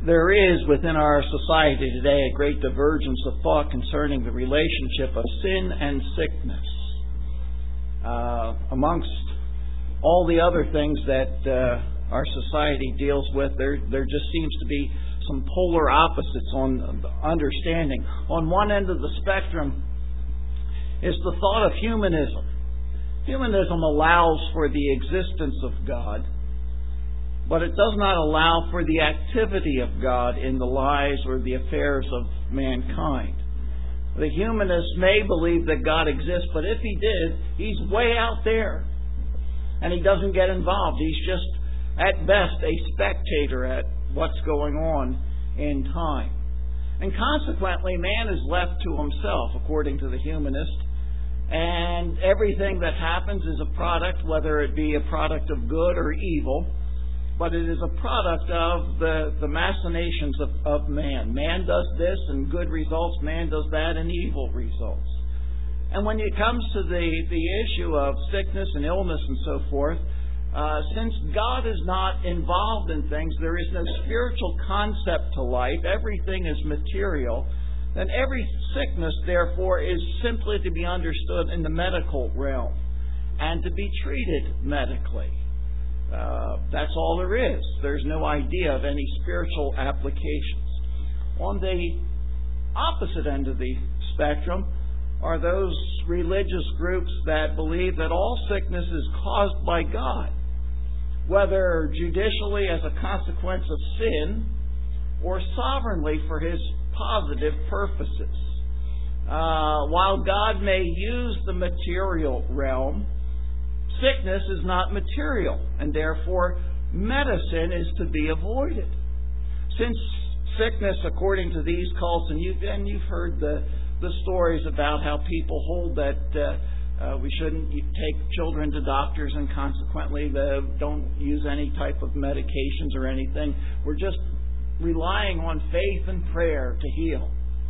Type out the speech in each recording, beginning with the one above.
There is within our society today a great divergence of thought concerning the relationship of sin and sickness. Amongst all the other things that our society deals with, there just seems to be some polar opposites on understanding. On one end of the spectrum is the thought of humanism. Humanism allows for the existence of God, but it does not allow for the activity of God in the lives or the affairs of mankind. The humanist may believe that God exists, but if he did, he's way out there, and he doesn't get involved. He's just, at best, a spectator at what's going on in time. And consequently, man is left to himself, according to the humanist, and everything that happens is a product, whether it be a product of good or evil, but it is a product of the machinations of man. Man does this and good results, man does that and evil results. And when it comes to the issue of sickness and illness and so forth, since God is not involved in things, there is no spiritual concept to life, everything is material, then every sickness, therefore, is simply to be understood in the medical realm and to be treated medically. That's all there is. There's no idea of any spiritual applications. On the opposite end of the spectrum are those religious groups that believe that all sickness is caused by God, whether judicially as a consequence of sin or sovereignly for His positive purposes. While God may use the material realm, sickness is not material, and therefore medicine is to be avoided. Since sickness, according to these cults, and you've heard the stories about how people hold that we shouldn't take children to doctors and consequently don't use any type of medications or anything. We're just relying on faith and prayer to heal.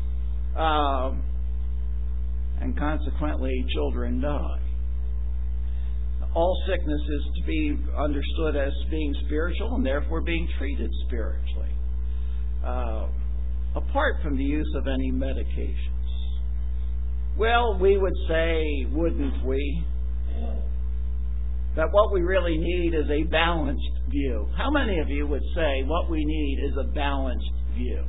And consequently, children die. All sickness is to be understood as being spiritual and therefore being treated spiritually, apart from the use of any medications. Well, we would say, wouldn't we, that what we really need is a balanced view. How many of you would say what we need is a balanced view?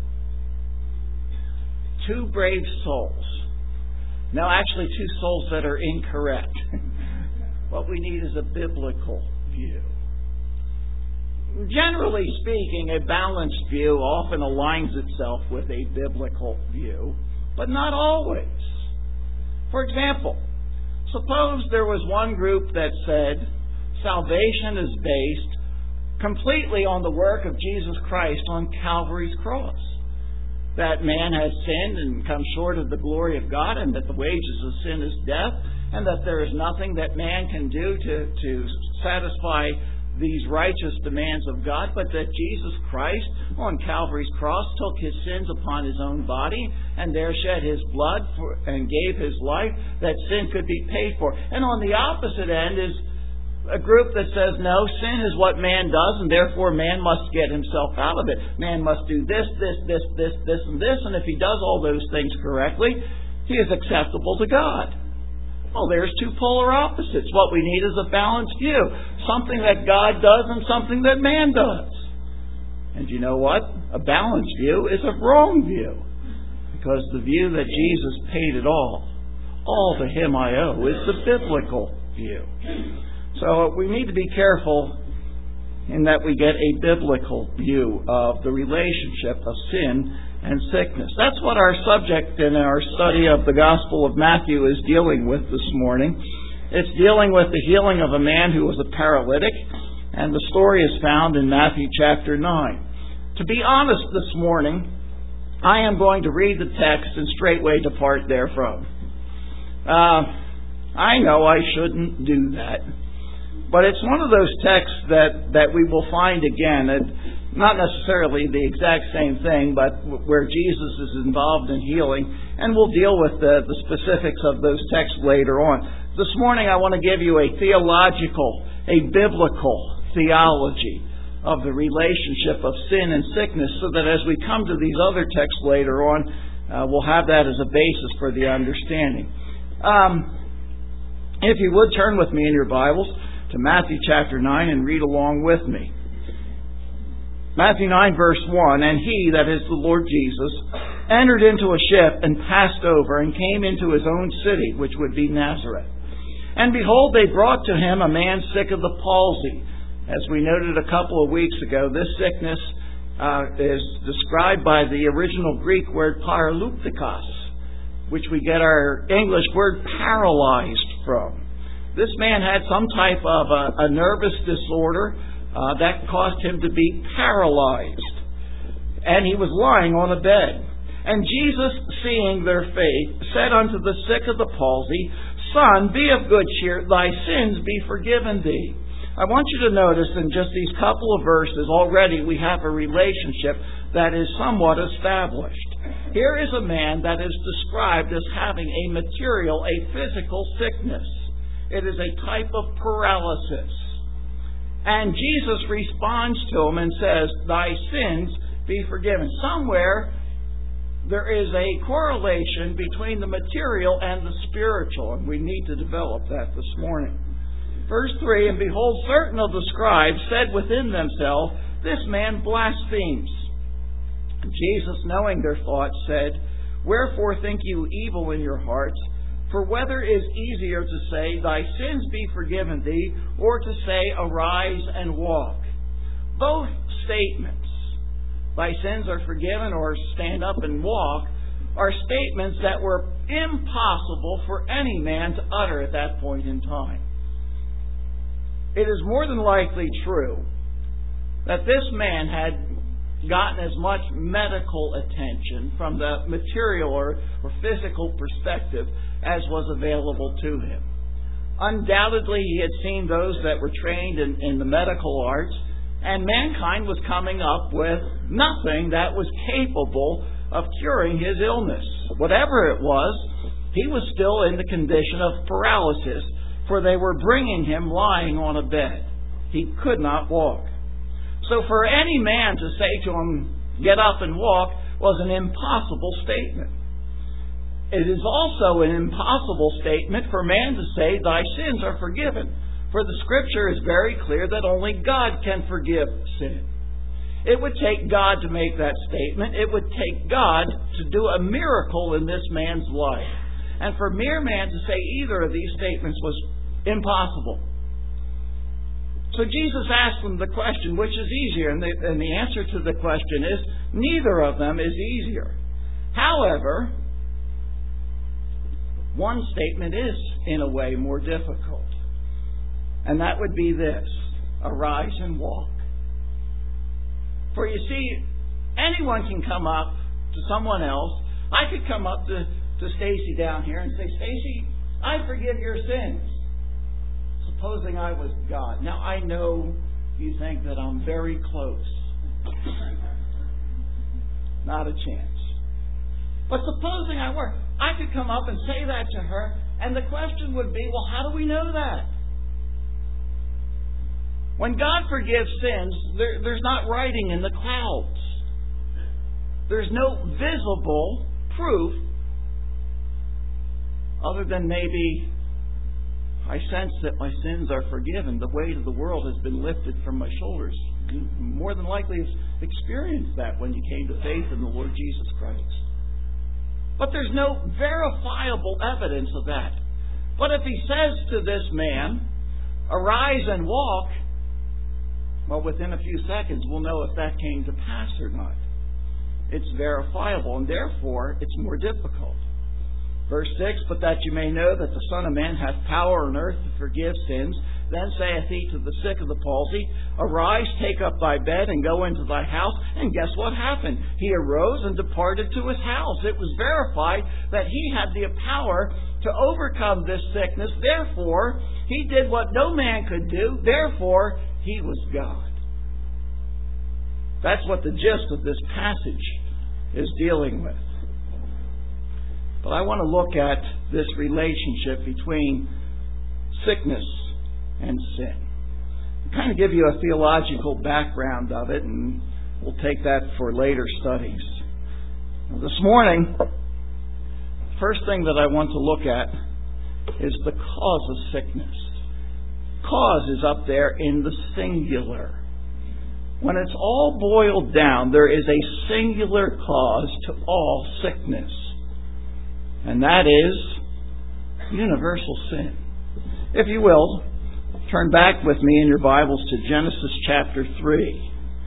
Two brave souls. No, actually two souls that are incorrect. What we need is a biblical view. Generally speaking, a balanced view often aligns itself with a biblical view, but not always. For example, suppose there was one group that said salvation is based completely on the work of Jesus Christ on Calvary's cross. That man has sinned and come short of the glory of God, and that the wages of sin is death, and that there is nothing that man can do to satisfy these righteous demands of God, but that Jesus Christ on Calvary's cross took His sins upon His own body and there shed His blood and gave His life that sin could be paid for. And on the opposite end is a group that says, no, sin is what man does, and therefore man must get himself out of it. Man must do this, and this, and if he does all those things correctly, he is acceptable to God. Well, there's two polar opposites. What we need is a balanced view. Something that God does and something that man does. And you know what? A balanced view is a wrong view. Because the view that Jesus paid it all to Him I owe, is the biblical view. So we need to be careful in that we get a biblical view of the relationship of sin and sickness. That's what our subject in our study of the Gospel of Matthew is dealing with this morning. It's dealing with the healing of a man who was a paralytic, and the story is found in Matthew chapter 9. To be honest this morning, I am going to read the text and straightway depart therefrom. I know I shouldn't do that. But it's one of those texts that we will find again, not necessarily the exact same thing, but where Jesus is involved in healing, and we'll deal with the specifics of those texts later on. This morning I want to give you a biblical theology of the relationship of sin and sickness, so that as we come to these other texts later on, we'll have that as a basis for the understanding. If you would, turn with me in your Bibles to Matthew chapter 9 and read along with me. Matthew 9 verse 1, "And he," that is the Lord Jesus, "entered into a ship and passed over and came into his own city," which would be Nazareth. "And behold, they brought to him a man sick of the palsy." As we noted a couple of weeks ago, this sickness is described by the original Greek word paraluptikos, which we get our English word paralyzed from. This man had some type of a nervous disorder that caused him to be paralyzed. And he was lying on a bed. "And Jesus, seeing their faith, said unto the sick of the palsy, Son, be of good cheer, thy sins be forgiven thee." I want you to notice in just these couple of verses, already we have a relationship that is somewhat established. Here is a man that is described as having a material, a physical sickness. It is a type of paralysis. And Jesus responds to him and says, "Thy sins be forgiven." Somewhere there is a correlation between the material and the spiritual, and we need to develop that this morning. Verse 3, "And behold, certain of the scribes said within themselves, This man blasphemes. And Jesus, knowing their thoughts, said, Wherefore think you evil in your hearts? For whether is easier to say, Thy sins be forgiven thee, or to say, Arise and walk? Both statements, Thy sins are forgiven, or stand up and walk, are statements that were impossible for any man to utter at that point in time. It is more than likely true that this man had gotten as much medical attention from the material or physical perspective as was available to him. Undoubtedly, he had seen those that were trained in the medical arts, and mankind was coming up with nothing that was capable of curing his illness. Whatever it was, he was still in the condition of paralysis, for they were bringing him lying on a bed. He could not walk. So for any man to say to him, "Get up and walk," was an impossible statement. It is also an impossible statement for man to say, "Thy sins are forgiven," for the Scripture is very clear that only God can forgive sin. It would take God to make that statement. It would take God to do a miracle in this man's life. And for mere man to say either of these statements was impossible. So Jesus asked them the question, which is easier? And the answer to the question is, neither of them is easier. However, one statement is, in a way, more difficult. And that would be this: arise and walk. For you see, anyone can come up to someone else. I could come up to Stacy down here and say, "Stacy, I forgive your sins." Supposing I was God. Now, I know you think that I'm very close. Not a chance. But supposing I were, I could come up and say that to her, and the question would be, well, how do we know that? When God forgives sins, there's not writing in the clouds. There's no visible proof other than maybe I sense that my sins are forgiven. The weight of the world has been lifted from my shoulders. You more than likely have experienced that when you came to faith in the Lord Jesus Christ. But there's no verifiable evidence of that. But if he says to this man, "Arise and walk," well, within a few seconds we'll know if that came to pass or not. It's verifiable, and therefore it's more difficult. Verse 6, "But that you may know that the Son of Man hath power on earth to forgive sins, then saith he to the sick of the palsy, Arise, take up thy bed, and go into thy house." And guess what happened? He arose and departed to his house. It was verified that he had the power to overcome this sickness. Therefore, he did what no man could do. Therefore, he was God. That's what the gist of this passage is dealing with. But I want to look at this relationship between sickness and sin. kind of give you a theological background of it, and we'll take that for later studies. This morning, the first thing that I want to look at is the cause of sickness. Cause is up there in the singular. When it's all boiled down, there is a singular cause to all sickness. And that is universal sin. If you will, turn back with me in your Bibles to Genesis chapter 3.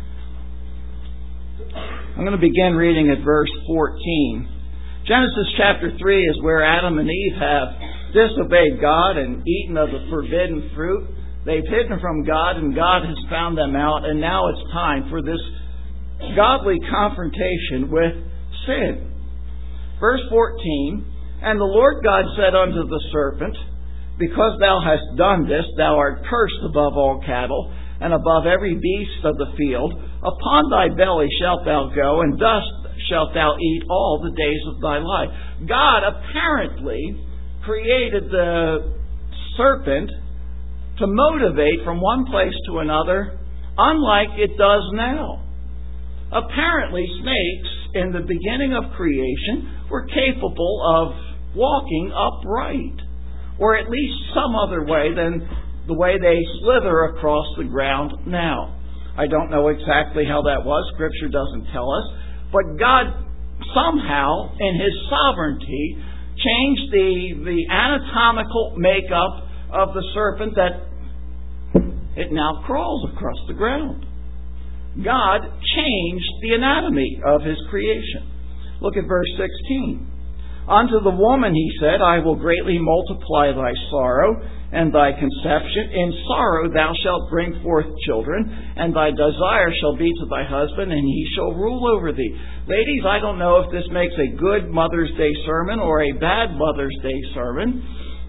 I'm going to begin reading at verse 14. Genesis chapter 3 is where Adam and Eve have disobeyed God and eaten of the forbidden fruit. They've hidden from God, and God has found them out, and now it's time for this godly confrontation with sin. Verse 14, And the Lord God said unto the serpent, Because thou hast done this, thou art cursed above all cattle, and above every beast of the field. Upon thy belly shalt thou go, and dust shalt thou eat all the days of thy life. God apparently created the serpent to motivate from one place to another, unlike it does now. Apparently, snakes in the beginning of creation were capable of walking upright, or at least some other way than the way they slither across the ground now. I don't know exactly how that was. Scripture doesn't tell us. But God somehow, in His sovereignty, changed the anatomical makeup of the serpent that it now crawls across the ground. God changed the anatomy of His creation. Look at verse 16. Unto the woman he said, I will greatly multiply thy sorrow and thy conception. In sorrow thou shalt bring forth children, and thy desire shall be to thy husband, and he shall rule over thee. Ladies, I don't know if this makes a good Mother's Day sermon or a bad Mother's Day sermon,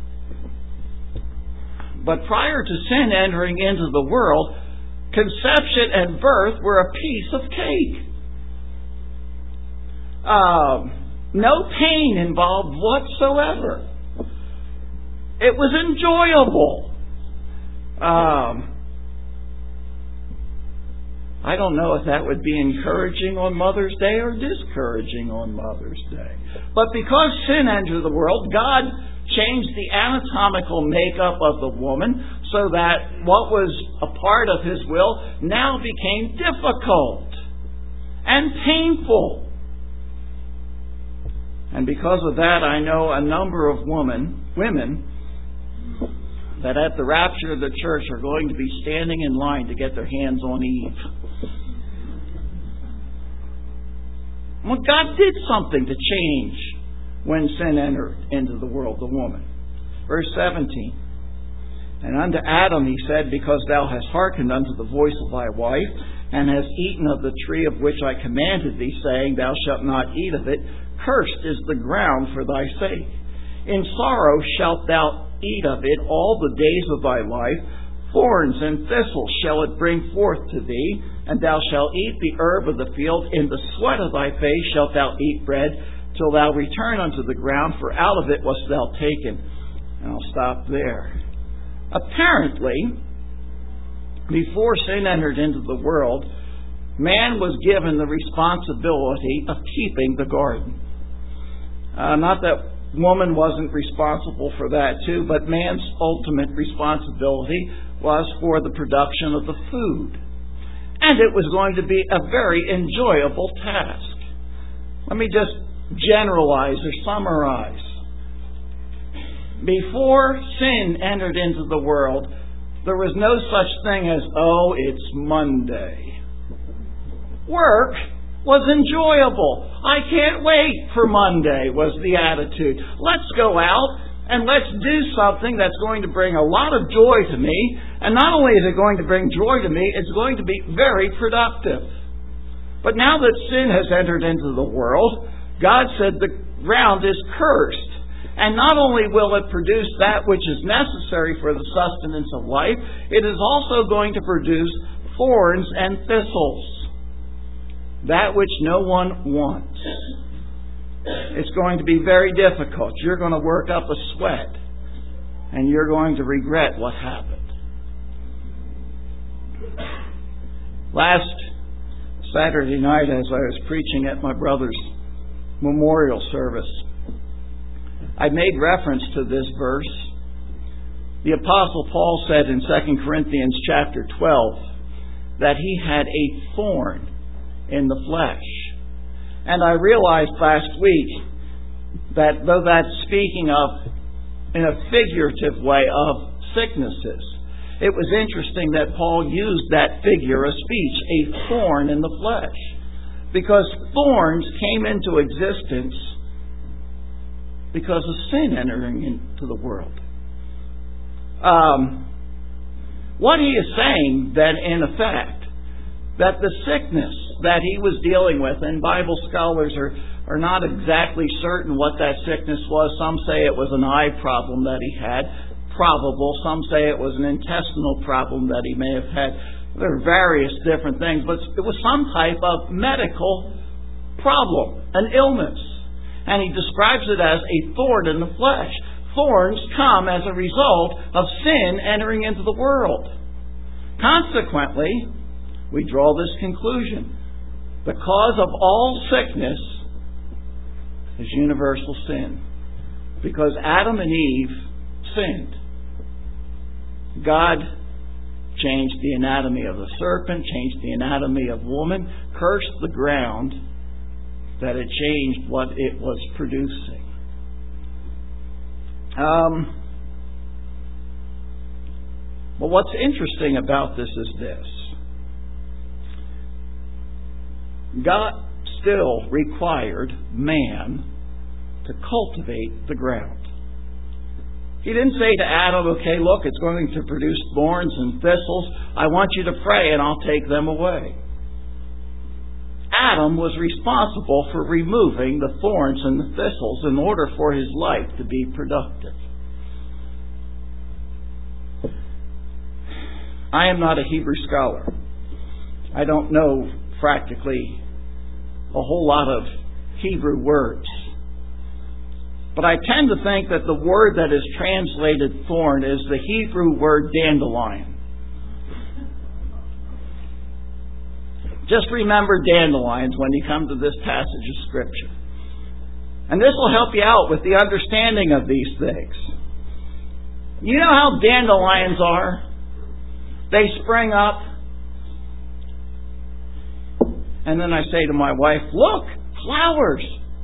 but prior to sin entering into the world, conception and birth were a piece of cake. No pain involved whatsoever. It was enjoyable. I don't know if that would be encouraging on Mother's Day or discouraging on Mother's Day. But because sin entered the world, God changed the anatomical makeup of the woman so that what was a part of His will now became difficult and painful. And because of that, I know a number of women that at the rapture of the church are going to be standing in line to get their hands on Eve. Well, God did something to change when sin entered into the world, the woman. Verse 17. And unto Adam he said, Because thou hast hearkened unto the voice of thy wife, and hast eaten of the tree of which I commanded thee, saying, Thou shalt not eat of it, cursed is the ground for thy sake. In sorrow shalt thou eat of it all the days of thy life. Thorns and thistles shall it bring forth to thee, and thou shalt eat the herb of the field. In the sweat of thy face shalt thou eat bread, till thou return unto the ground, for out of it wast thou taken. And I'll stop there. Apparently, before sin entered into the world, man was given the responsibility of keeping the garden. Not that woman wasn't responsible for that too, but man's ultimate responsibility was for the production of the food. And it was going to be a very enjoyable task. Let me just generalize or summarize. Before sin entered into the world, there was no such thing as, oh, it's Monday. Work was enjoyable. I can't wait for Monday was the attitude. Let's go out and let's do something that's going to bring a lot of joy to me. And not only is it going to bring joy to me, it's going to be very productive. But now that sin has entered into the world, God said the ground is cursed. And not only will it produce that which is necessary for the sustenance of life, it is also going to produce thorns and thistles. That which no one wants. It's going to be very difficult. You're going to work up a sweat, and you're going to regret what happened. Last Saturday night, as I was preaching at my brother's memorial service, I made reference to this verse. The Apostle Paul said in 2 Corinthians chapter 12 that he had a thorn in the flesh. And I realized last week that though that's speaking of, in a figurative way, of sicknesses, it was interesting that Paul used that figure of speech, a thorn in the flesh, because thorns came into existence because of sin entering into the world. What he is saying then, in effect, that the sickness that he was dealing with, and Bible scholars are not exactly certain what that sickness was. Some say it was an eye problem that he had. Probable. Some say it was an intestinal problem that he may have had. There are various different things, but it was some type of medical problem, an illness. And he describes it as a thorn in the flesh. Thorns come as a result of sin entering into the world. Consequently, we draw this conclusion. The cause of all sickness is universal sin. Because Adam and Eve sinned. God changed the anatomy of the serpent, changed the anatomy of woman, cursed the ground that it changed what it was producing. But what's interesting about this is this. God still required man to cultivate the ground. He didn't say to Adam, okay, look, it's going to produce thorns and thistles. I want you to pray and I'll take them away. Adam was responsible for removing the thorns and the thistles in order for his life to be productive. I am not a Hebrew scholar. I don't know practically a whole lot of Hebrew words. But I tend to think that the word that is translated thorn is the Hebrew word dandelion. Just remember dandelions when you come to this passage of Scripture. And this will help you out with the understanding of these things. You know how dandelions are? They spring up. And then I say to my wife, look, flowers.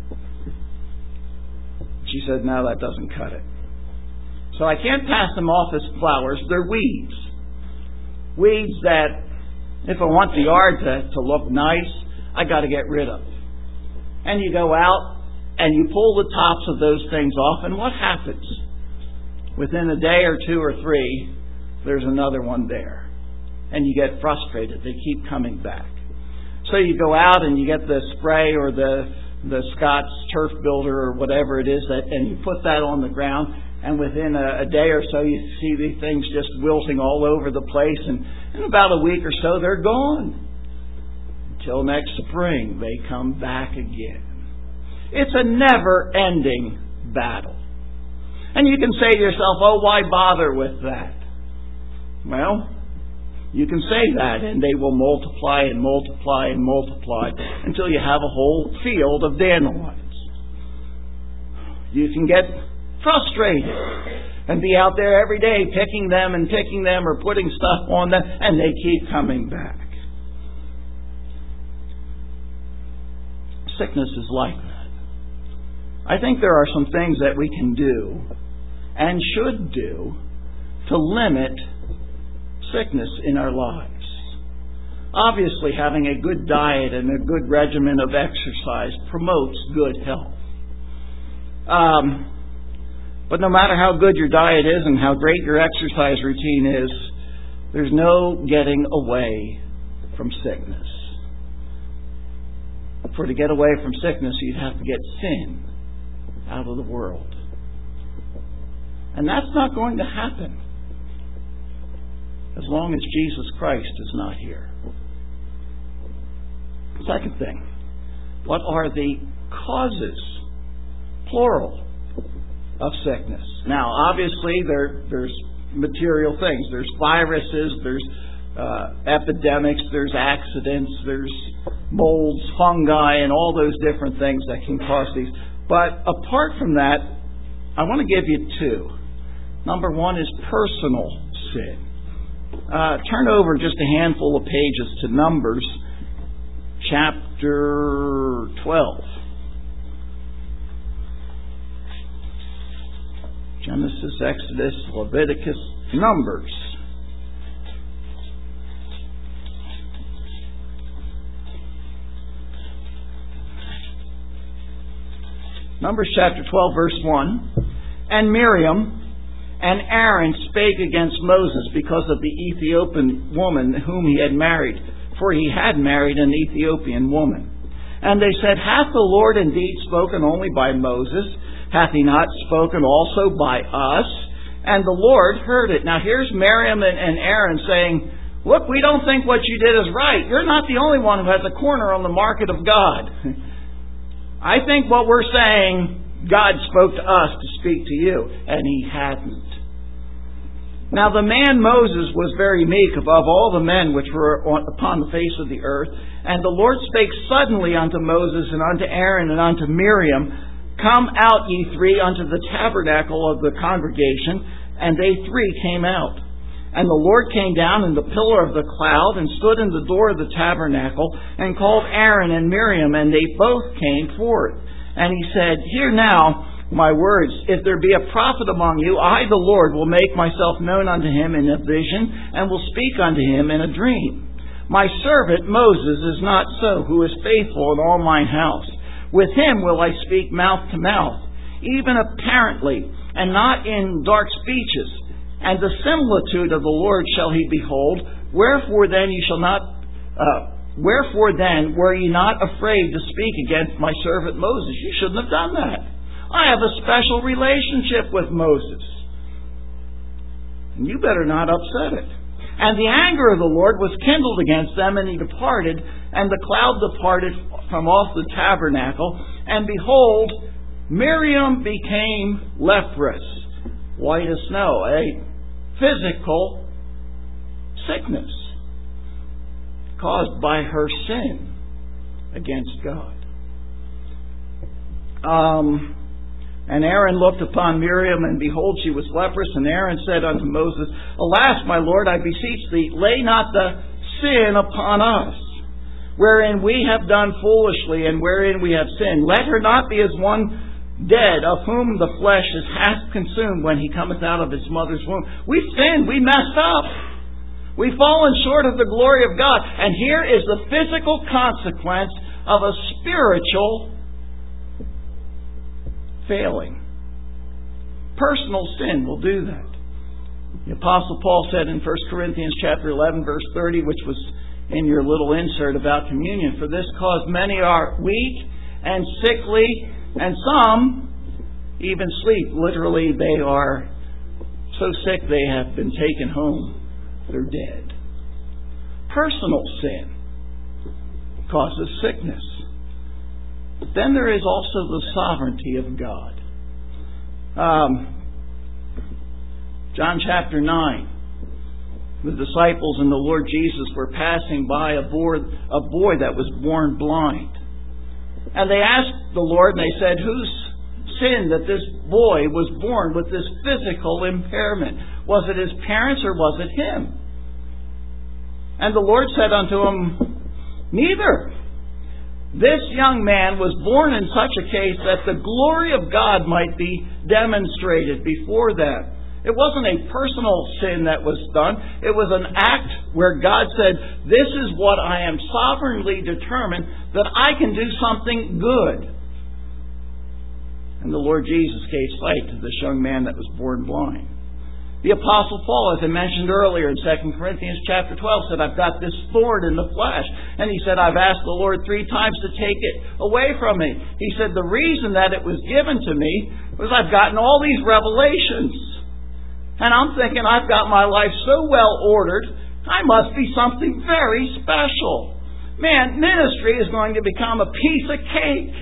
She said, no, that doesn't cut it. So I can't pass them off as flowers. They're weeds. Weeds that, if I want the yard to look nice, I got to get rid of. And you go out and you pull the tops of those things off, and what happens? Within a day or two or three, there's another one there. And you get frustrated. They keep coming back. So you go out and you get the spray or the Scott's Turf Builder or whatever it is, and you put that on the ground, and within a day or so you see these things just wilting all over the place, and in about a week or so they're gone. Until next spring they come back again. It's a never-ending battle. And you can say to yourself, oh, why bother with that? Well, you can say that, and they will multiply and multiply and multiply until you have a whole field of dandelions. You can get frustrated and be out there every day picking them or putting stuff on them, and they keep coming back. Sickness is like that. I think there are some things that we can do and should do to limit sickness in our lives. Obviously, having a good diet and a good regimen of exercise promotes good health. But no matter how good your diet is and how great your exercise routine is, there's no getting away from sickness. For to get away from sickness, you'd have to get sin out of the world. And that's not going to happen as long as Jesus Christ is not here. Second thing, what are the causes, plural, of sickness? Now, obviously, there's material things. There's viruses, there's epidemics, there's accidents, there's molds, fungi, and all those different things that can cause these. But apart from that, I want to give you two. Number one is personal sin. Turn over just a handful of pages to Numbers chapter 12. Genesis, Exodus, Leviticus, Numbers. Numbers chapter 12, verse 1. And Miriam and Aaron spake against Moses because of the Ethiopian woman whom he had married, for he had married an Ethiopian woman. And they said, Hath the Lord indeed spoken only by Moses? Hath he not spoken also by us? And the Lord heard it. Now here's Miriam and Aaron saying, Look, we don't think what you did is right. You're not the only one who has a corner on the market of God. I think what we're saying, God spoke to us to speak to you, and He hadn't. Now the man Moses was very meek above all the men which were upon the face of the earth. And the Lord spake suddenly unto Moses and unto Aaron and unto Miriam, Come out, ye three, unto the tabernacle of the congregation. And they three came out. And the Lord came down in the pillar of the cloud and stood in the door of the tabernacle and called Aaron and Miriam, and they both came forth. And He said, Hear now my words. If there be a prophet among you, I, the Lord, will make myself known unto him in a vision, and will speak unto him in a dream. My servant Moses is not so, who is faithful in all mine house. With him will I speak mouth to mouth, even apparently, and not in dark speeches. And the similitude of the Lord shall he behold. Wherefore then were ye not afraid to speak against my servant Moses? You shouldn't have done that. I have a special relationship with Moses. And you better not upset it. And the anger of the Lord was kindled against them, and He departed, and the cloud departed from off the tabernacle. And behold, Miriam became leprous, white as snow, a physical sickness caused by her sin against God. And Aaron looked upon Miriam, and behold, she was leprous. And Aaron said unto Moses, Alas, my Lord, I beseech thee, lay not the sin upon us, wherein we have done foolishly, and wherein we have sinned. Let her not be as one dead, of whom the flesh is half consumed when he cometh out of his mother's womb. We sinned, we messed up. We've fallen short of the glory of God. And here is the physical consequence of a spiritual failing. Personal sin will do that. The Apostle Paul said in 1 Corinthians chapter 11, verse 30, which was in your little insert about communion, For this cause many are weak and sickly, and some even sleep. Literally, they are so sick they have been taken home. They're dead. Personal sin causes sickness. But then there is also the sovereignty of God. John chapter 9. The disciples and the Lord Jesus were passing by a boy that was born blind. And they asked the Lord, and they said, Whose sin that this boy was born with this physical impairment? Was it his parents or was it him? And the Lord said unto him, Neither. This young man was born in such a case that the glory of God might be demonstrated before them. It wasn't a personal sin that was done. It was an act where God said, This is what I am sovereignly determined, that I can do something good. And the Lord Jesus gave sight to this young man that was born blind. The Apostle Paul, as I mentioned earlier in 2 Corinthians chapter 12, said, I've got this thorn in the flesh. And he said, I've asked the Lord 3 times to take it away from me. He said, the reason that it was given to me was I've gotten all these revelations. And I'm thinking, I've got my life so well ordered, I must be something very special. Man, ministry is going to become a piece of cake.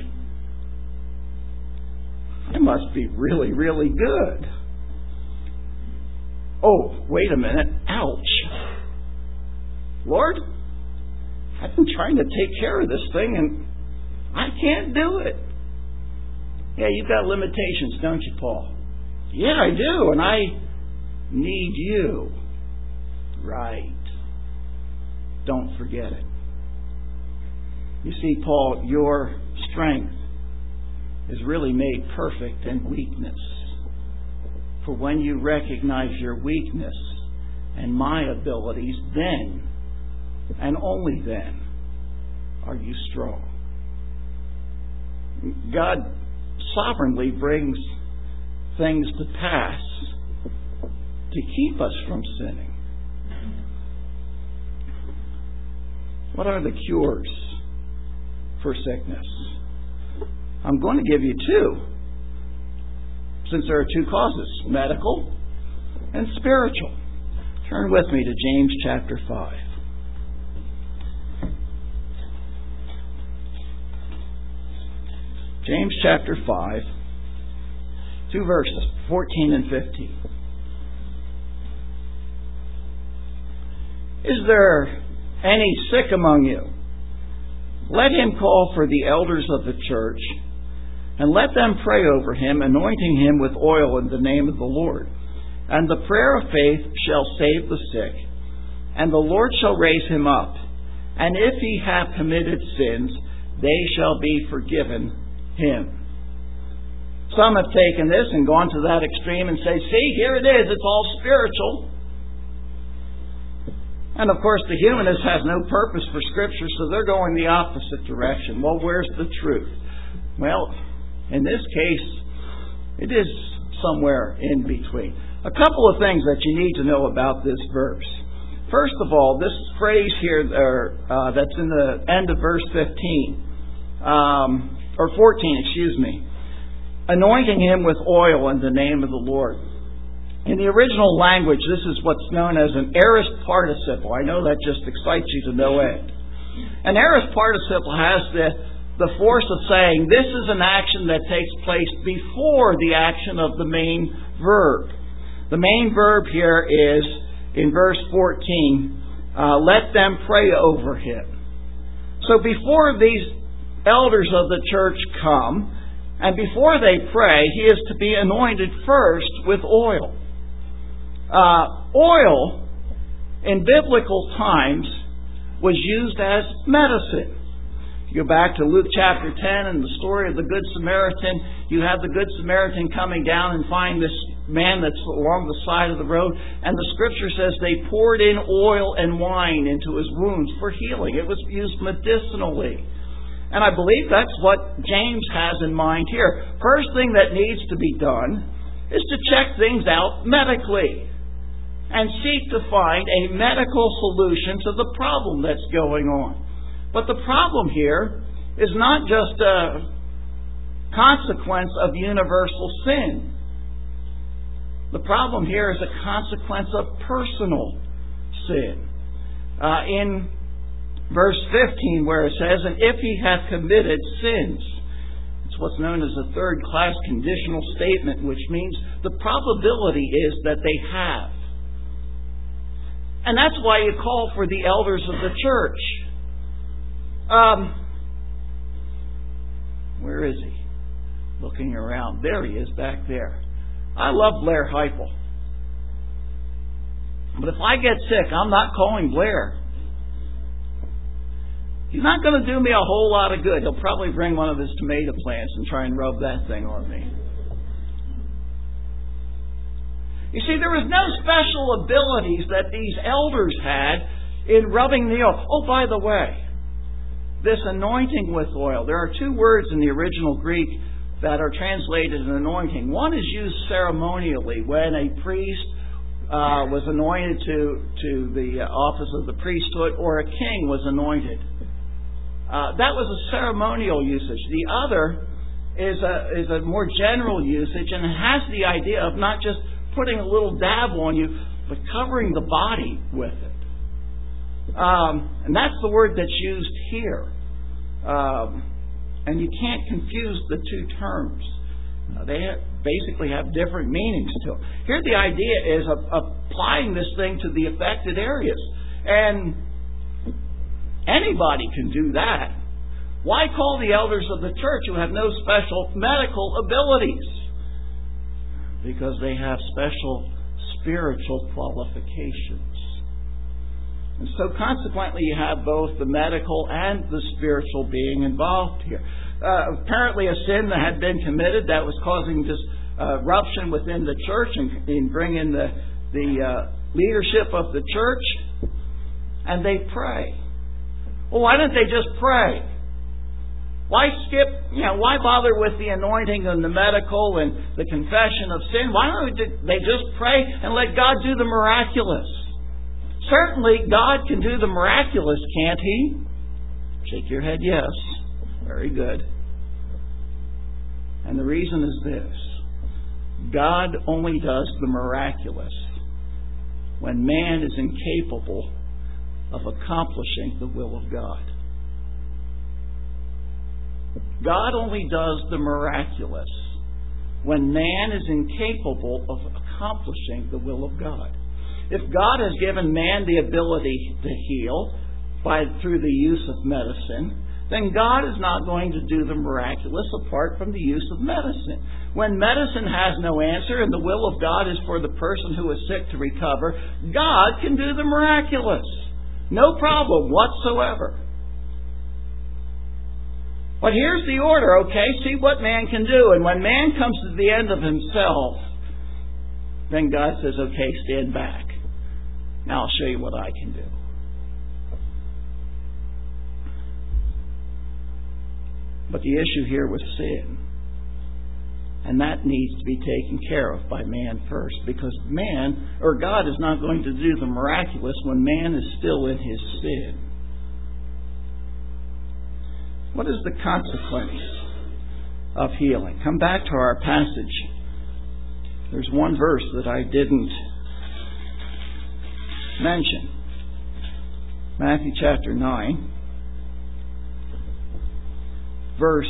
I must be really, really good. Oh, wait a minute. Ouch. Lord, I've been trying to take care of this thing and I can't do it. Yeah, you've got limitations, don't you, Paul? Yeah, I do, and I need you. Right. Don't forget it. You see, Paul, your strength is really made perfect in weakness. For when you recognize your weakness and my abilities, then, and only then, are you strong. God sovereignly brings things to pass to keep us from sinning. What are the cures for sickness? I'm going to give you two, since there are two causes, medical and spiritual. Turn with me to James chapter 5. James chapter 5, two verses, 14 and 15. Is there any sick among you? Let him call for the elders of the church, and let them pray over him, anointing him with oil in the name of the Lord. And the prayer of faith shall save the sick, and the Lord shall raise him up. And if he have committed sins, they shall be forgiven him. Some have taken this and gone to that extreme and say, see, here it is, it's all spiritual. And of course the humanist has no purpose for Scripture, so they're going the opposite direction. Well, where's the truth? Well, in this case, it is somewhere in between. A couple of things that you need to know about this verse. First of all, this phrase here that's in the end of verse 15, or 14, excuse me. Anointing him with oil in the name of the Lord. In the original language, this is what's known as an aorist participle. I know that just excites you to no end. An aorist participle has the force of saying this is an action that takes place before the action of the main verb. The main verb here is, in verse 14, let them pray over him. So before these elders of the church come, and before they pray, he is to be anointed first with oil. Oil, in biblical times, was used as medicine. You go back to Luke chapter 10 and the story of the Good Samaritan. You have the Good Samaritan coming down and find this man that's along the side of the road. And the Scripture says they poured in oil and wine into his wounds for healing. It was used medicinally. And I believe that's what James has in mind here. First thing that needs to be done is to check things out medically and seek to find a medical solution to the problem that's going on. But the problem here is not just a consequence of universal sin. The problem here is a consequence of personal sin. In verse 15, where it says, and if he hath committed sins, it's what's known as a third-class conditional statement, which means the probability is that they have. And that's why you call for the elders of the church. Where is he? Looking around. There he is, back there. I love Blair Heupel. But if I get sick, I'm not calling Blair. He's not going to do me a whole lot of good. He'll probably bring one of his tomato plants and try and rub that thing on me. You see, there was no special abilities that these elders had in rubbing the oil. Oh, by the way, this anointing with oil, there are two words in the original Greek that are translated as anointing. One is used ceremonially when a priest was anointed to the office of the priesthood, or a king was anointed. That was a ceremonial usage. The other is a more general usage, and it has the idea of not just putting a little dab on you, but covering the body with it. And that's the word that's used here. And you can't confuse the two terms. They basically have different meanings to them. Here the idea is of applying this thing to the affected areas. And Anybody can do that. Why call the elders of the church who have no special medical abilities? Because they have special spiritual qualifications. And so consequently you have both the medical and the spiritual being involved here. Apparently a sin that had been committed that was causing disruption within the church and in bringing the leadership of the church. And they pray. Well, why don't they just pray? Why why bother with the anointing and the medical and the confession of sin? Why don't they just pray and let God do the miraculous? Certainly, God can do the miraculous, can't He? Shake your head, yes. Very good. And the reason is this. God only does the miraculous when man is incapable of accomplishing the will of God. God only does the miraculous when man is incapable of accomplishing the will of God. If God has given man the ability to heal through the use of medicine, then God is not going to do the miraculous apart from the use of medicine. When medicine has no answer and the will of God is for the person who is sick to recover, God can do the miraculous. No problem whatsoever. But here's the order, okay? See what man can do. And when man comes to the end of himself, then God says, okay, stand back. Now I'll show you what I can do. But the issue here was sin. And that needs to be taken care of by man first. Because God is not going to do the miraculous when man is still in his sin. What is the consequence of healing? Come back to our passage. There's one verse that I didn't mention. Matthew chapter 9, verse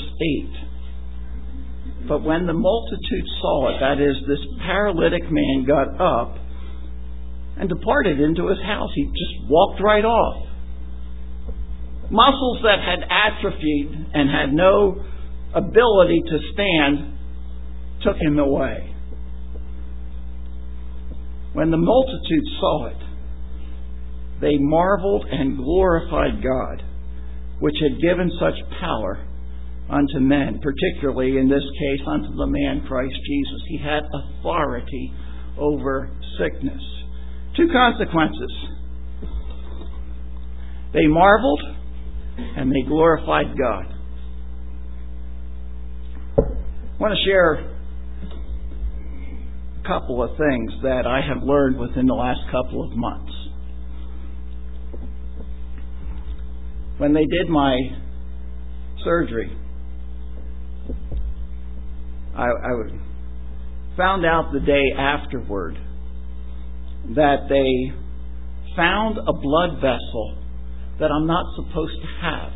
8. But when the multitude saw it, that is, this paralytic man got up and departed into his house. He just walked right off. Muscles that had atrophied and had no ability to stand took him away. When the multitude saw it, they marveled and glorified God, which had given such power unto men, particularly in this case unto the man Christ Jesus. He had authority over sickness. Two consequences. They marveled and they glorified God. I want to share a couple of things that I have learned within the last couple of months. When they did my surgery, I found out the day afterward that they found a blood vessel that I'm not supposed to have.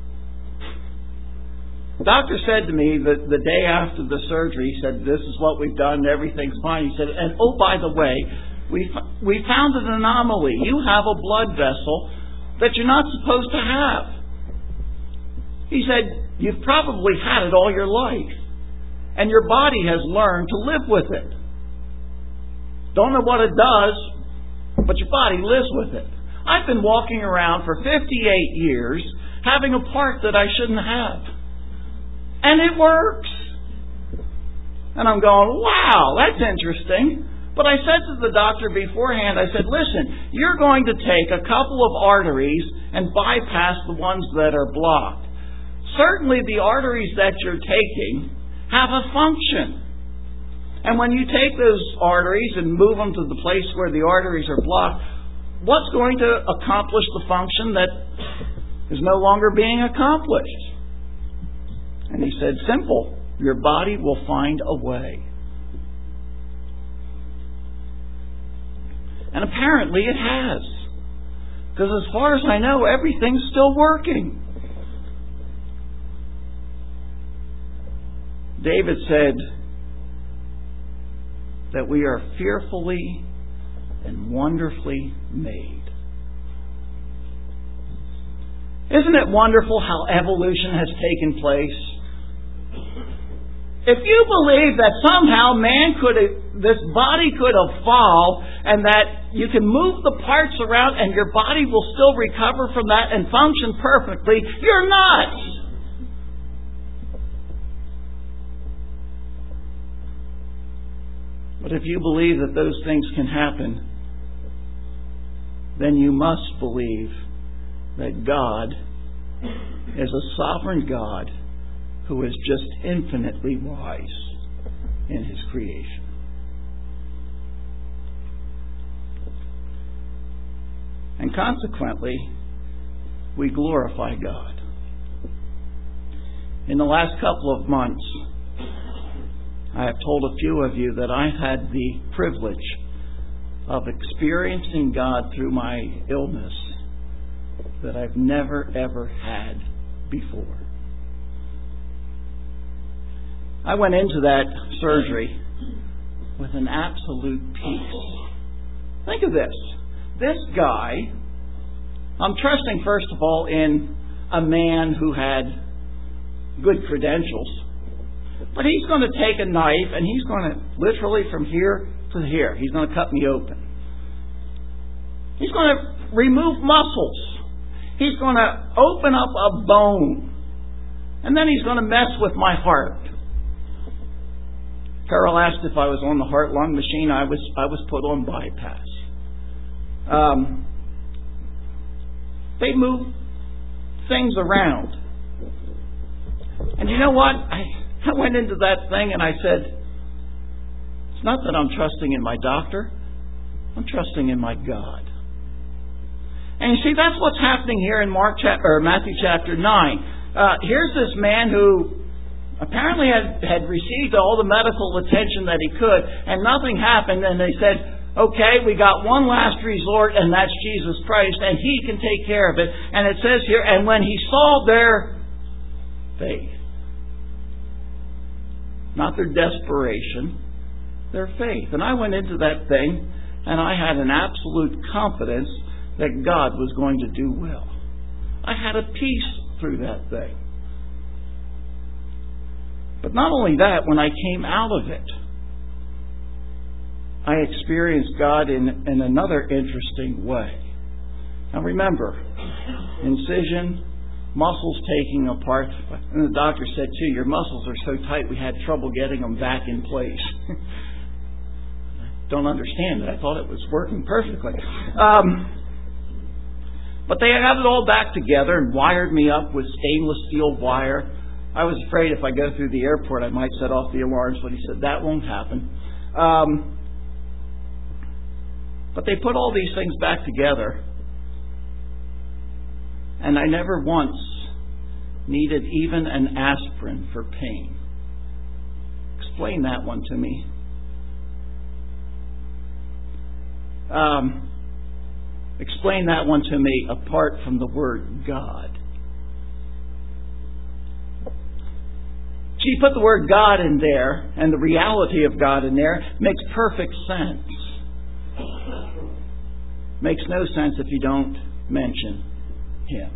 The doctor said to me that the day after the surgery, he said, this is what we've done, everything's fine. He said, and oh, by the way, we found an anomaly. You have a blood vessel that you're not supposed to have. He said, you've probably had it all your life, and your body has learned to live with it. Don't know what it does, but your body lives with it. I've been walking around for 58 years having a part that I shouldn't have. And it works. And I'm going, wow, that's interesting. But I said to the doctor beforehand, I said, listen, you're going to take a couple of arteries and bypass the ones that are blocked. Certainly the arteries that you're taking have a function. And when you take those arteries and move them to the place where the arteries are blocked, what's going to accomplish the function that is no longer being accomplished? And he said, simple. Your body will find a way. And apparently it has. Because as far as I know, everything's still working. David said that we are fearfully and wonderfully made. Isn't it wonderful how evolution has taken place? If you believe that somehow this body could evolve and that you can move the parts around and your body will still recover from that and function perfectly, you're nuts! But if you believe that those things can happen, then you must believe that God is a sovereign God who is just infinitely wise in His creation. And consequently, we glorify God. In the last couple of months, I have told a few of you that I've had the privilege of experiencing God through my illness that I've never, ever had before. I went into that surgery with an absolute peace. Think of this. This guy, I'm trusting first of all in a man who had good credentials, but he's going to take a knife and he's going to literally from here to here, he's going to cut me open. He's going to remove muscles. He's going to open up a bone. And then he's going to mess with my heart. Carol asked if I was on the heart-lung machine. I was put on bypass. They move things around. And you know what? I went into that thing and I said, it's not that I'm trusting in my doctor. I'm trusting in my God. And you see, that's what's happening here in Matthew chapter 9. Here's this man who apparently had received all the medical attention that he could, and nothing happened, and they said, okay, we got one last resort, and that's Jesus Christ, and He can take care of it. And it says here, and when He saw their faith, not their desperation, their faith. And I went into that thing, and I had an absolute confidence that God was going to do well. I had a peace through that thing. But not only that, when I came out of it, I experienced God in another interesting way. Now remember, incision, muscles taking apart. And the doctor said, too, your muscles are so tight we had trouble getting them back in place. Don't understand it. I thought it was working perfectly. But they had it all back together and wired me up with stainless steel wire. I was afraid if I go through the airport I might set off the alarms, but he said that won't happen. But they put all these things back together, and I never once needed even an aspirin for pain. Explain that one to me. Explain that one to me apart from the word God. She put the word God in there, and the reality of God in there makes perfect sense. Makes no sense if you don't mention Him.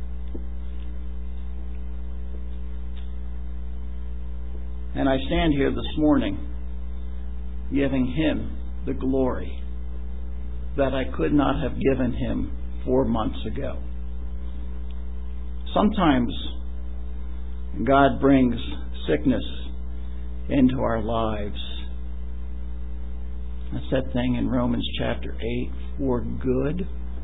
And I stand here this morning giving Him the glory that I could not have given Him 4 months ago. Sometimes God brings sickness into our lives. That's that thing in Romans chapter 8, for good.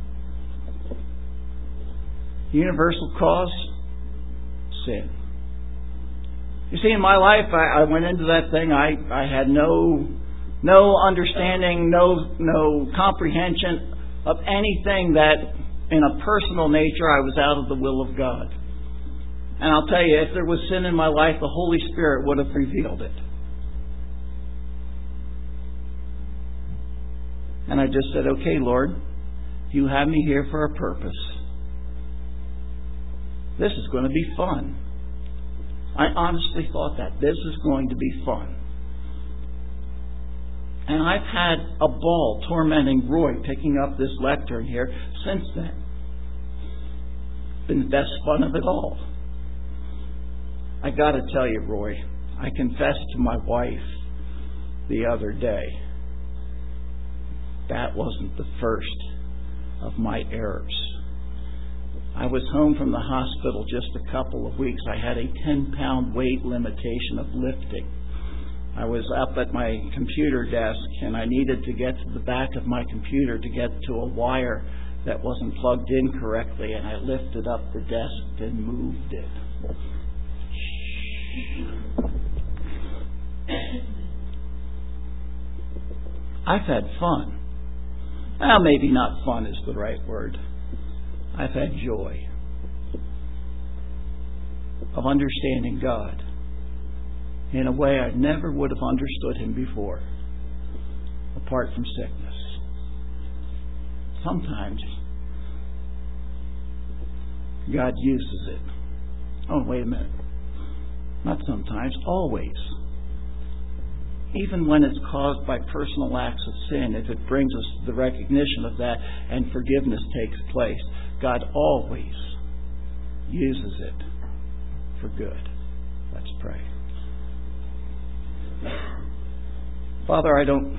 Universal cause, sin. You see, in my life, I went into that thing, I had no understanding, no comprehension of anything that, in a personal nature, I was out of the will of God. And I'll tell you, if there was sin in my life, the Holy Spirit would have revealed it. And I just said, okay, Lord, you have me here for a purpose. This is going to be fun. I honestly thought that. This is going to be fun. And I've had a ball tormenting Roy picking up this lectern here since then. been the best fun of it all. I got to tell you, Roy, I confessed to my wife the other day that wasn't the first of my errors. I was home from the hospital just a couple of weeks. I had a 10-pound weight limitation of lifting. I was up at my computer desk, and I needed to get to the back of my computer to get to a wire that wasn't plugged in correctly, and I lifted up the desk and moved it. I've had fun. Well, maybe not fun is the right word. I've had joy of understanding God in a way I never would have understood Him before, apart from sickness. Sometimes God uses it. Oh, wait a minute. Not sometimes, always. Even when it's caused by personal acts of sin, if it brings us the recognition of that and forgiveness takes place, God always uses it for good. Let's pray. Father, I don't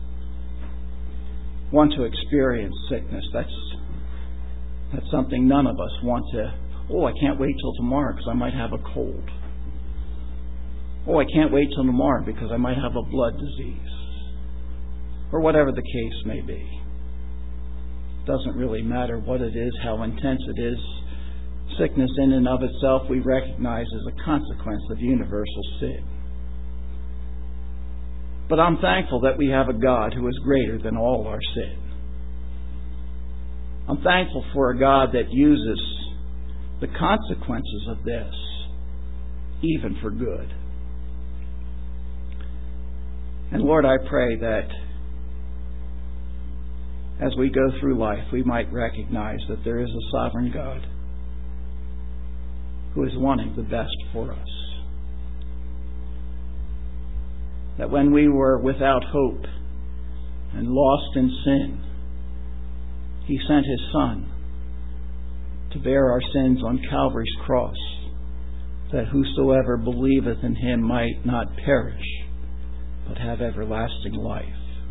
want to experience sickness. That's something none of us want to. I can't wait till tomorrow because I might have a cold. I can't wait till tomorrow because I might have a blood disease. Or whatever the case may be. It doesn't really matter what it is, how intense it is. Sickness in and of itself we recognize as a consequence of universal sin. But I'm thankful that we have a God who is greater than all our sin. I'm thankful for a God that uses the consequences of this even for good. And Lord, I pray that as we go through life, we might recognize that there is a sovereign God who is wanting the best for us. That when we were without hope and lost in sin, He sent His Son to bear our sins on Calvary's cross, that whosoever believeth in Him might not perish, but have everlasting life.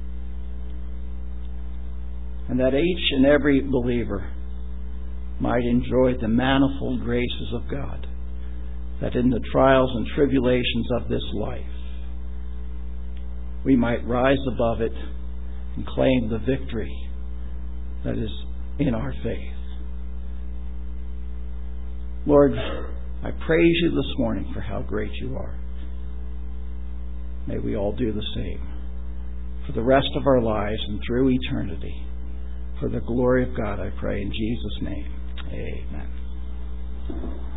And that each and every believer might enjoy the manifold graces of God, that in the trials and tribulations of this life, we might rise above it and claim the victory that is in our faith. Lord, I praise You this morning for how great You are. May we all do the same for the rest of our lives and through eternity. For the glory of God, I pray in Jesus' name. Amen.